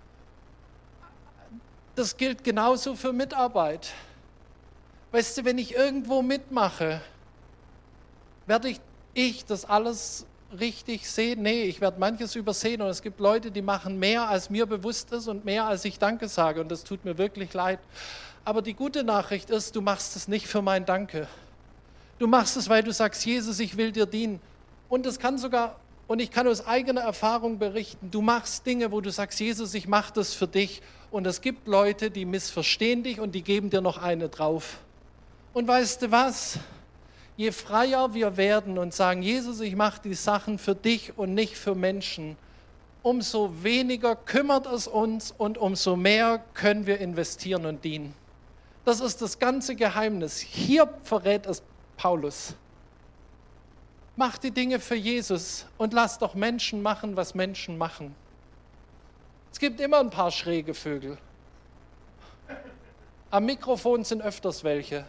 Das gilt genauso für Mitarbeit. Weißt du, wenn ich irgendwo mitmache, werde ich, ich das alles richtig sehen? Nee, ich werde manches übersehen und es gibt Leute, die machen mehr, als mir bewusst ist und mehr, als ich Danke sage, und das tut mir wirklich leid. Aber die gute Nachricht ist, du machst es nicht für mein Danke. Du machst es, weil du sagst, Jesus, ich will dir dienen. Und es kann sogar, und ich kann aus eigener Erfahrung berichten, du machst Dinge, wo du sagst, Jesus, ich mache das für dich. Und es gibt Leute, die missverstehen dich und die geben dir noch eine drauf. Und weißt du was? Je freier wir werden und sagen, Jesus, ich mache die Sachen für dich und nicht für Menschen, umso weniger kümmert es uns und umso mehr können wir investieren und dienen. Das ist das ganze Geheimnis. Hier verrät es Paulus. Mach die Dinge für Jesus und lass doch Menschen machen, was Menschen machen. Es gibt immer ein paar schräge Vögel. Am Mikrofon sind öfters welche.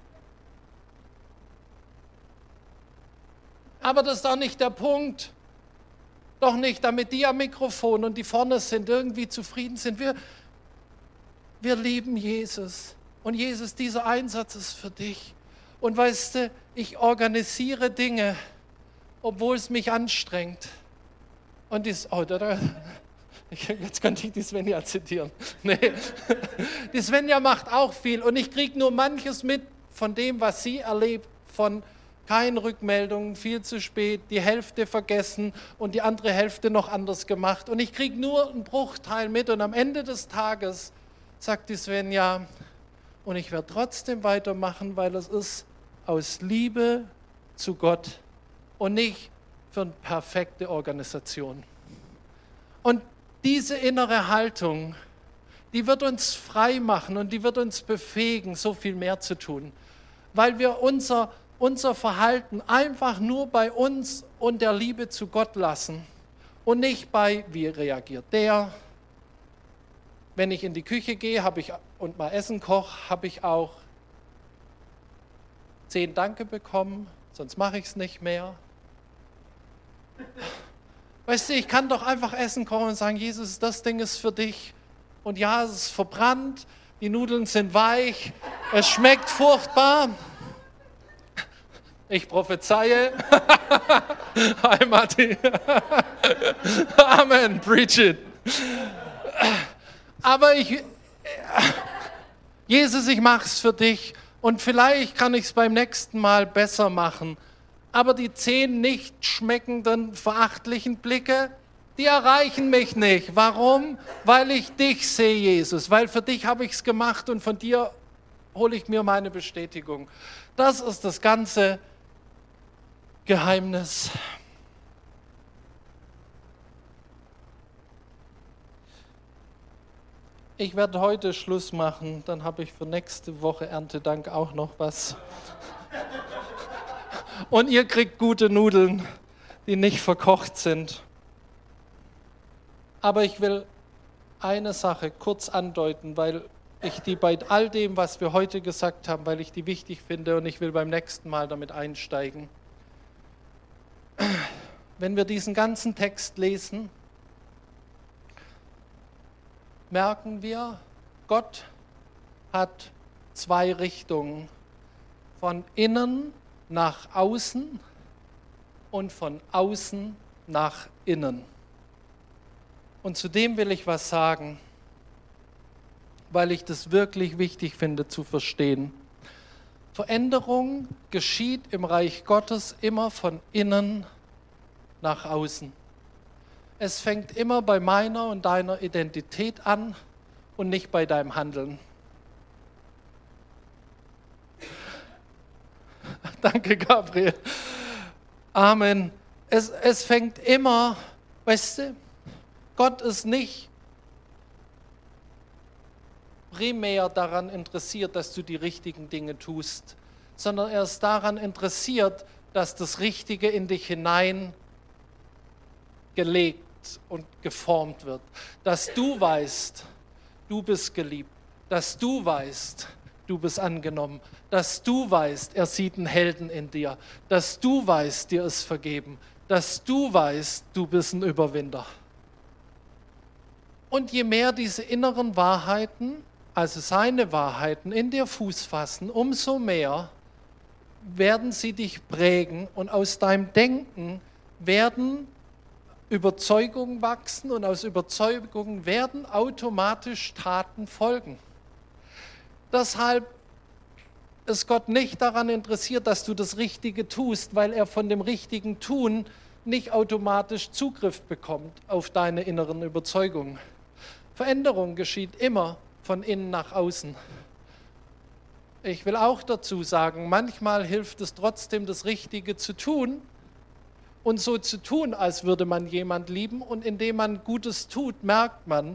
Aber das ist doch nicht der Punkt. Doch nicht, damit die am Mikrofon und die vorne sind, irgendwie zufrieden sind. Wir, wir lieben Jesus. Und Jesus, dieser Einsatz ist für dich. Und weißt du, ich organisiere Dinge, obwohl es mich anstrengt. Und dies, oh, da, da, jetzt könnte ich die Svenja zitieren. Nee. Die Svenja macht auch viel und ich kriege nur manches mit von dem, was sie erlebt, von keine Rückmeldungen, viel zu spät, die Hälfte vergessen und die andere Hälfte noch anders gemacht. Und ich kriege nur einen Bruchteil mit und am Ende des Tages sagt die Svenja, und ich werde trotzdem weitermachen, weil es ist aus Liebe zu Gott und nicht für eine perfekte Organisation. Und diese innere Haltung, die wird uns frei machen und die wird uns befähigen, so viel mehr zu tun, weil wir unser, unser Verhalten einfach nur bei uns und der Liebe zu Gott lassen Und nicht bei, wie reagiert der. Wenn ich in die Küche gehe habe ich, und mal Essen koche, habe ich auch zehn Danke bekommen, sonst mache ich es nicht mehr. Weißt du, ich kann doch einfach Essen kochen und sagen, Jesus, das Ding ist für dich. Und ja, es ist verbrannt, die Nudeln sind weich, es schmeckt furchtbar. Ich prophezeie. Hi Matti. Amen, preach it. Aber ich, Jesus, ich mache es für dich und vielleicht kann ich es beim nächsten Mal besser machen. Aber die zehn nicht schmeckenden, verachtlichen Blicke, die erreichen mich nicht. Warum? Weil ich dich sehe, Jesus. Weil für dich habe ich es gemacht und von dir hole ich mir meine Bestätigung. Das ist das ganze Geheimnis. Ich werde heute Schluss machen, dann habe ich für nächste Woche Erntedank auch noch was. Und ihr kriegt gute Nudeln, die nicht verkocht sind. Aber ich will eine Sache kurz andeuten, weil ich die bei all dem, was wir heute gesagt haben, weil ich die wichtig finde und ich will beim nächsten Mal damit einsteigen. Wenn wir diesen ganzen Text lesen, merken wir, Gott hat zwei Richtungen, von innen nach außen und von außen nach innen. Und zu dem will ich was sagen, weil ich das wirklich wichtig finde zu verstehen. Veränderung geschieht im Reich Gottes immer von innen nach außen. Es fängt immer bei meiner und deiner Identität an und nicht bei deinem Handeln. Danke, Gabriel. Amen. Es, es fängt immer, weißt du, Gott ist nicht primär daran interessiert, dass du die richtigen Dinge tust, sondern er ist daran interessiert, dass das Richtige in dich hinein gelegt und geformt wird. Dass du weißt, du bist geliebt. Dass du weißt, du bist angenommen. Dass du weißt, er sieht einen Helden in dir. Dass du weißt, dir ist vergeben. Dass du weißt, du bist ein Überwinder. Und je mehr diese inneren Wahrheiten, also seine Wahrheiten in dir Fuß fassen, umso mehr werden sie dich prägen und aus deinem Denken werden Überzeugungen wachsen und aus Überzeugungen werden automatisch Taten folgen. Deshalb ist Gott nicht daran interessiert, dass du das Richtige tust, weil er von dem richtigen Tun nicht automatisch Zugriff bekommt auf deine inneren Überzeugungen. Veränderung geschieht immer von innen nach außen. Ich will auch dazu sagen, manchmal hilft es trotzdem, das Richtige zu tun und so zu tun, als würde man jemand lieben. Und indem man Gutes tut, merkt man,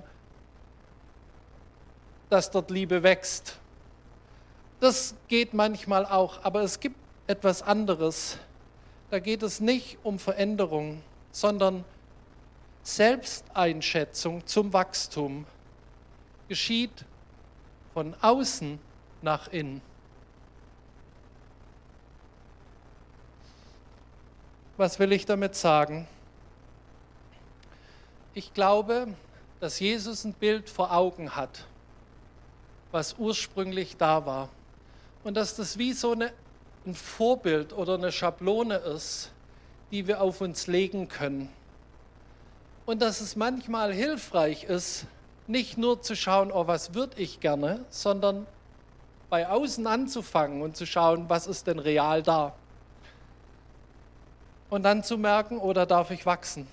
dass dort Liebe wächst. Das geht manchmal auch, aber es gibt etwas anderes. Da geht es nicht um Veränderung, sondern Selbsteinschätzung zum Wachstum geschieht von außen nach innen. Was will ich damit sagen? Ich glaube, dass Jesus ein Bild vor Augen hat, was ursprünglich da war. Und dass das wie so eine, ein Vorbild oder eine Schablone ist, die wir auf uns legen können. Und dass es manchmal hilfreich ist, nicht nur zu schauen, oh, was würde ich gerne, sondern bei außen anzufangen und zu schauen, was ist denn real da. Und dann zu merken, oh, da darf ich wachsen.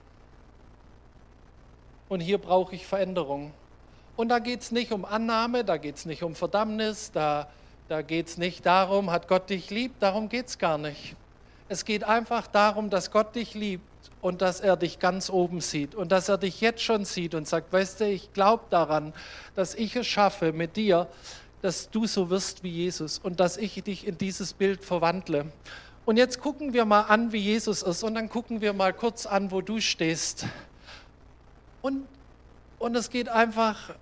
Und hier brauche ich Veränderung. Und da geht es nicht um Annahme, da geht es nicht um Verdammnis, da, da geht es nicht darum, hat Gott dich lieb, darum geht es gar nicht. Es geht einfach darum, dass Gott dich liebt und dass er dich ganz oben sieht und dass er dich jetzt schon sieht und sagt, weißt du, ich glaube daran, dass ich es schaffe mit dir, dass du so wirst wie Jesus und dass ich dich in dieses Bild verwandle. Und jetzt gucken wir mal an, wie Jesus ist und dann gucken wir mal kurz an, wo du stehst. Und, und es geht einfach,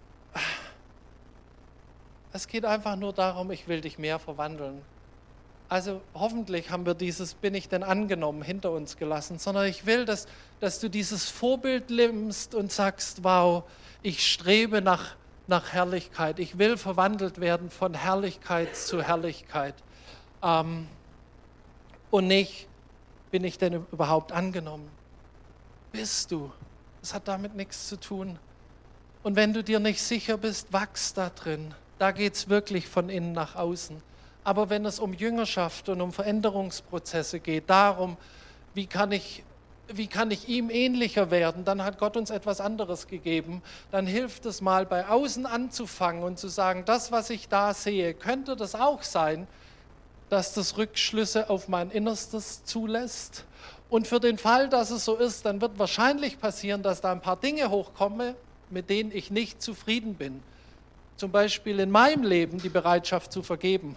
es geht einfach nur darum, ich will dich mehr verwandeln. Also hoffentlich haben wir dieses bin ich denn angenommen hinter uns gelassen, sondern ich will, dass, dass du dieses Vorbild nimmst und sagst, wow, ich strebe nach, nach Herrlichkeit. Ich will verwandelt werden von Herrlichkeit zu Herrlichkeit. Ähm, und nicht, bin ich denn überhaupt angenommen? Bist du? Das hat damit nichts zu tun. Und wenn du dir nicht sicher bist, wachs da drin. Da geht es wirklich von innen nach außen. Aber wenn es um Jüngerschaft und um Veränderungsprozesse geht, darum, wie kann ich, wie kann ich ihm ähnlicher werden, dann hat Gott uns etwas anderes gegeben. Dann hilft es mal, bei außen anzufangen und zu sagen, das, was ich da sehe, könnte das auch sein, dass das Rückschlüsse auf mein Innerstes zulässt. Und für den Fall, dass es so ist, dann wird wahrscheinlich passieren, dass da ein paar Dinge hochkommen, mit denen ich nicht zufrieden bin. Zum Beispiel in meinem Leben die Bereitschaft zu vergeben.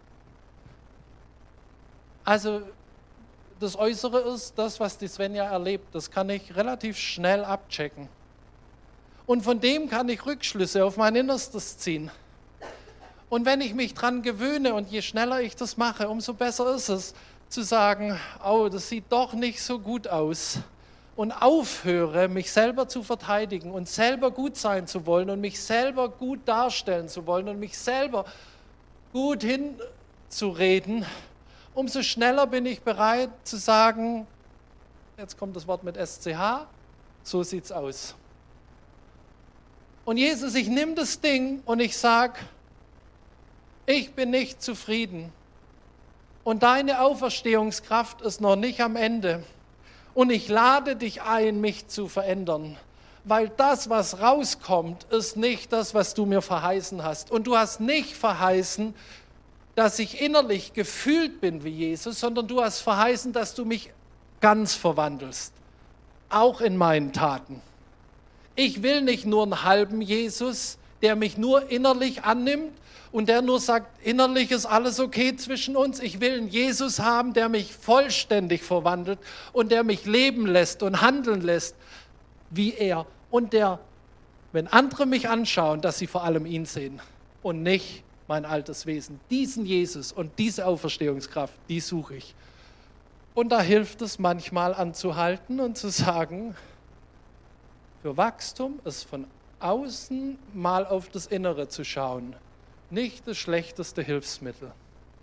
Also das Äußere ist das, was die Svenja erlebt. Das kann ich relativ schnell abchecken. Und von dem kann ich Rückschlüsse auf mein Innerstes ziehen. Und wenn ich mich dran gewöhne und je schneller ich das mache, umso besser ist es, zu sagen, oh, das sieht doch nicht so gut aus. Und aufhöre, mich selber zu verteidigen und selber gut sein zu wollen und mich selber gut darstellen zu wollen und mich selber gut hinzureden, umso schneller bin ich bereit zu sagen, jetzt kommt das Wort mit S C H, so sieht's aus. Und Jesus, ich nehme das Ding und ich sage, ich bin nicht zufrieden und deine Auferstehungskraft ist noch nicht am Ende. Und ich lade dich ein, mich zu verändern, weil das, was rauskommt, ist nicht das, was du mir verheißen hast. Und du hast nicht verheißen, dass ich innerlich gefühlt bin wie Jesus, sondern du hast verheißen, dass du mich ganz verwandelst, auch in meinen Taten. Ich will nicht nur einen halben Jesus, der mich nur innerlich annimmt und der nur sagt, innerlich ist alles okay zwischen uns. Ich will einen Jesus haben, der mich vollständig verwandelt und der mich leben lässt und handeln lässt wie er. Und der, wenn andere mich anschauen, dass sie vor allem ihn sehen und nicht mein altes Wesen. Diesen Jesus und diese Auferstehungskraft, die suche ich. Und da hilft es manchmal anzuhalten und zu sagen, für Wachstum ist von außen mal auf das Innere zu schauen, nicht das schlechteste Hilfsmittel.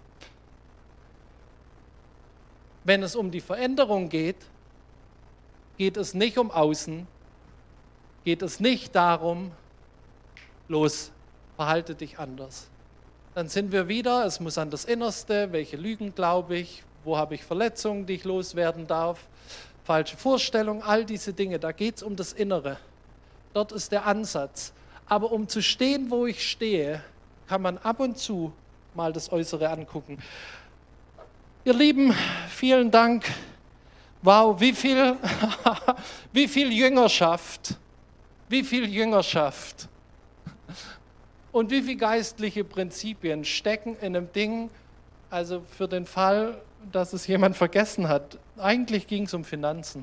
Wenn es um die Veränderung geht, geht es nicht um außen, geht es nicht darum, los, verhalte dich anders. Dann sind wir wieder, es muss an das Innerste, welche Lügen glaube ich, wo habe ich Verletzungen, die ich loswerden darf, falsche Vorstellungen, all diese Dinge, da geht es um das Innere. Dort ist der Ansatz. Aber um zu stehen, wo ich stehe, kann man ab und zu mal das Äußere angucken. Ihr Lieben, vielen Dank. Wow, wie viel, wie viel Jüngerschaft, wie viel Jüngerschaft und wie viele geistliche Prinzipien stecken in einem Ding, also für den Fall, dass es jemand vergessen hat. Eigentlich ging es um Finanzen.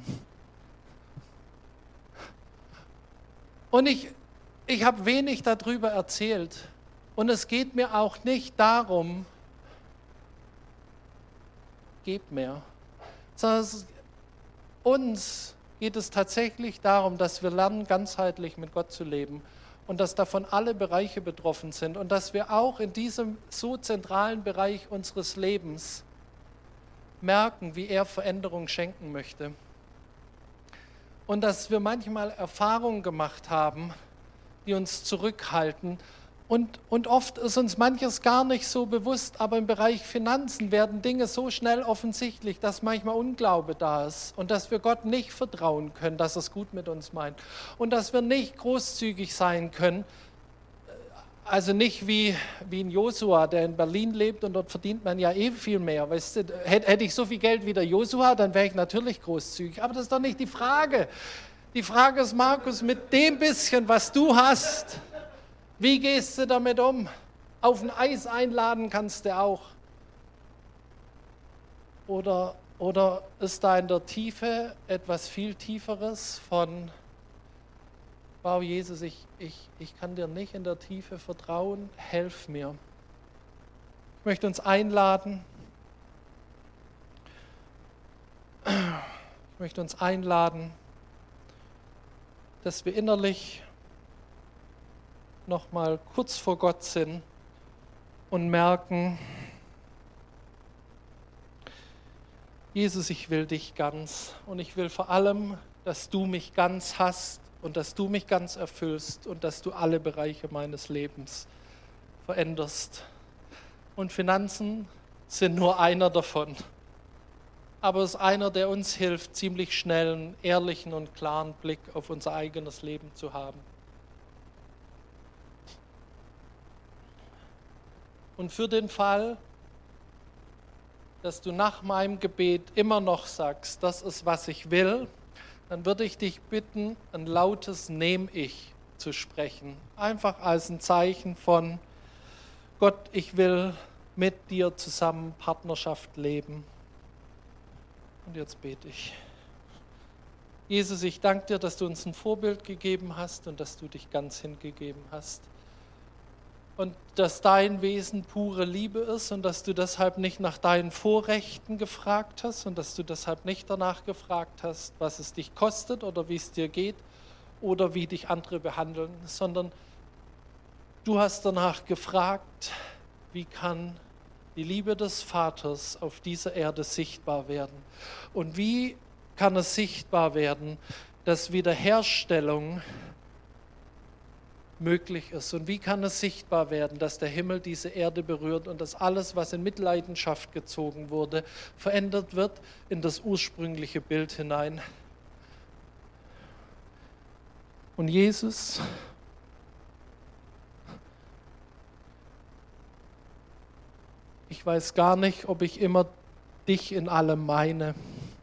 Und ich, ich habe wenig darüber erzählt. Und es geht mir auch nicht darum, gebt mehr, sondern es, uns geht es tatsächlich darum, dass wir lernen, ganzheitlich mit Gott zu leben und dass davon alle Bereiche betroffen sind und dass wir auch in diesem so zentralen Bereich unseres Lebens merken, wie er Veränderung schenken möchte. Und dass wir manchmal Erfahrungen gemacht haben, die uns zurückhalten. Und, und oft ist uns manches gar nicht so bewusst, aber im Bereich Finanzen werden Dinge so schnell offensichtlich, dass manchmal Unglaube da ist und dass wir Gott nicht vertrauen können, dass er es gut mit uns meint und dass wir nicht großzügig sein können, also nicht wie, wie ein Josua, der in Berlin lebt und dort verdient man ja eh viel mehr. Weißt du, hätte, hätte ich so viel Geld wie der Josua, dann wäre ich natürlich großzügig, aber das ist doch nicht die Frage. Die Frage ist, Markus, mit dem bisschen, was du hast, wie gehst du damit um? Auf ein Eis einladen kannst du auch. Oder, oder ist da in der Tiefe etwas viel Tieferes von, wow, Jesus, ich, ich, ich kann dir nicht in der Tiefe vertrauen, helf mir. Ich möchte uns einladen, ich möchte uns einladen, dass wir innerlich noch mal kurz vor Gott sind und merken, Jesus, ich will dich ganz und ich will vor allem, dass du mich ganz hast und dass du mich ganz erfüllst und dass du alle Bereiche meines Lebens veränderst. Und Finanzen sind nur einer davon. Aber es ist einer, der uns hilft, ziemlich schnell einen ehrlichen und klaren Blick auf unser eigenes Leben zu haben. Und für den Fall, dass du nach meinem Gebet immer noch sagst, das ist, was ich will, dann würde ich dich bitten, ein lautes Nehm ich zu sprechen. Einfach als ein Zeichen von, Gott, ich will mit dir zusammen Partnerschaft leben. Und jetzt bete ich. Jesus, ich danke dir, dass du uns ein Vorbild gegeben hast und dass du dich ganz hingegeben hast. Und dass dein Wesen pure Liebe ist und dass du deshalb nicht nach deinen Vorrechten gefragt hast und dass du deshalb nicht danach gefragt hast, was es dich kostet oder wie es dir geht oder wie dich andere behandeln, sondern du hast danach gefragt, wie kann die Liebe des Vaters auf dieser Erde sichtbar werden und wie kann es sichtbar werden, dass Wiederherstellung möglich ist. Und wie kann es sichtbar werden, dass der Himmel diese Erde berührt und dass alles, was in Mitleidenschaft gezogen wurde, verändert wird in das ursprüngliche Bild hinein. Und Jesus, ich weiß gar nicht, ob ich immer dich in allem meine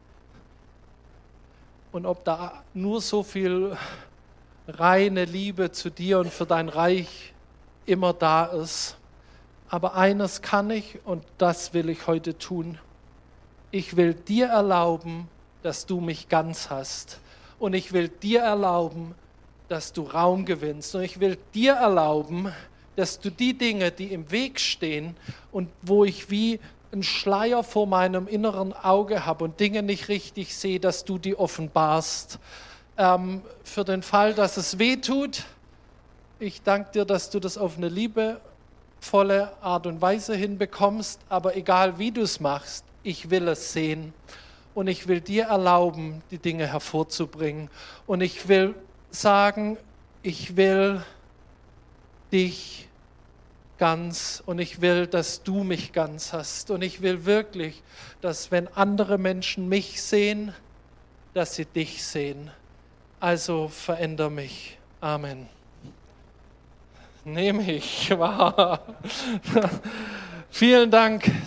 und ob da nur so viel reine Liebe zu dir und für dein Reich immer da ist. Aber eines kann ich und das will ich heute tun. Ich will dir erlauben, dass du mich ganz hast. Und ich will dir erlauben, dass du Raum gewinnst. Und ich will dir erlauben, dass du die Dinge, die im Weg stehen und wo ich wie einen Schleier vor meinem inneren Auge habe und Dinge nicht richtig sehe, dass du die offenbarst. Ähm, für den Fall, dass es weh tut, ich danke dir, dass du das auf eine liebevolle Art und Weise hinbekommst, aber egal wie du es machst, ich will es sehen und ich will dir erlauben, die Dinge hervorzubringen und ich will sagen, ich will dich ganz und ich will, dass du mich ganz hast und ich will wirklich, dass wenn andere Menschen mich sehen, dass sie dich sehen. Also veränder mich. Amen. Nehme ich wahr. Vielen Dank.